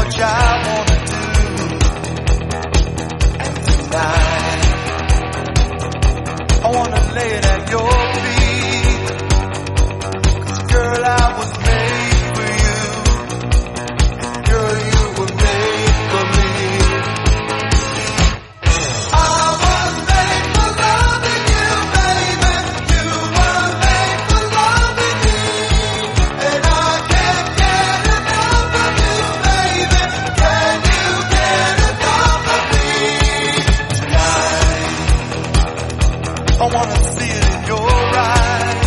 much I wanna do. And tonight I wanna lay it at your feet. 'Cause girl, I was made for you. Girl, you were made for me. I was made for loving you, baby. You were made for loving me. And I can't get enough of you, baby. Can you get enough of me? Tonight I wanna see it in your eyes.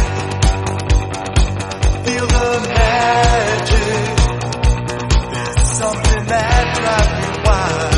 Feel the magic. There's something that drives me wild.